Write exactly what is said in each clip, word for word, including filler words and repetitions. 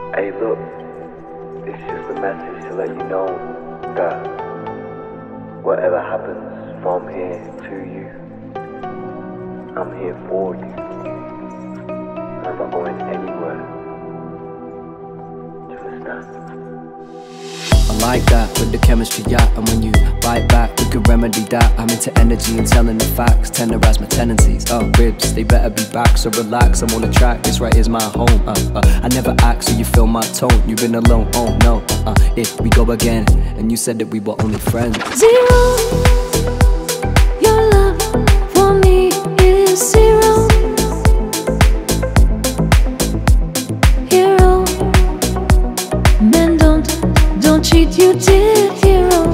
Hey look, it's just a message to let you know that whatever happens from here to you, I'm here for you. I'm not going anywhere. Do you understand? I like that with the chemistry, yeah. And when you bite back, we could remedy that. I'm into energy and telling the facts, tenderize my tendencies. Oh, ribs, they better be back, so relax. I'm on the track, this right is my home. uh, uh, I never ask, so you feel my tone. You've been alone, oh no. uh, uh, If we go again, and you said that we were only friends. Zero, your love for me is zero. Hero, men don't, don't cheat, you did, hero.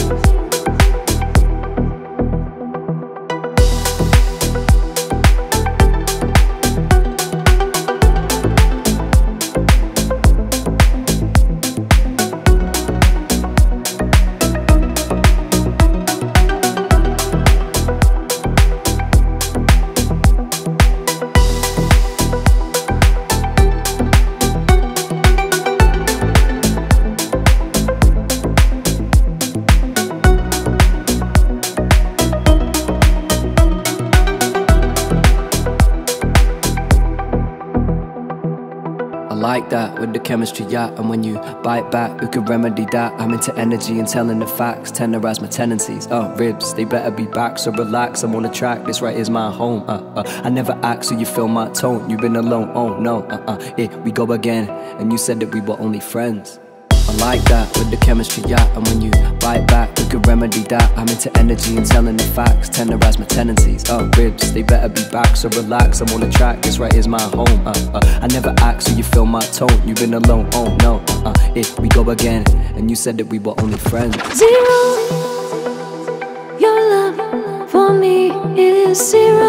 I like that with the chemistry, yeah. And when you bite back, we could remedy that. I'm into energy and telling the facts, tenderize my tendencies. Oh, ribs, they better be back, so relax. I'm on the track, this right is my home. uh, uh, I never ask, so you feel my tone. You've been alone, oh no. uh, uh, If we go again, and you said that we were only friends. I like that with the chemistry, yeah. And when you bite back, we could remedy that. I'm into energy and telling the facts, tenderize my tendencies. Oh, ribs, they better be back, so relax. I'm on the track, this right is my home. uh, uh, I never ask, so you feel my tone. You've been alone, oh no. uh, uh, If we go again, and you said that we were only friends. Zero, your love for me is zero.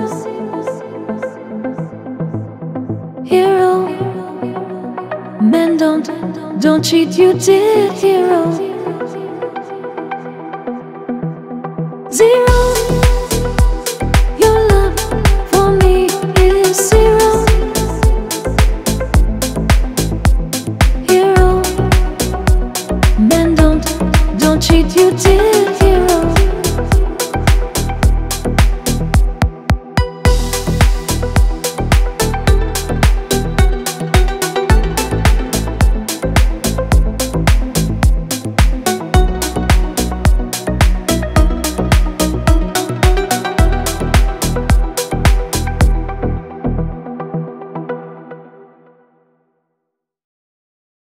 Hero, men don't, don't cheat, you did, hero. Zero, your love for me is zero. Hero, men don't, don't cheat, you did, hero.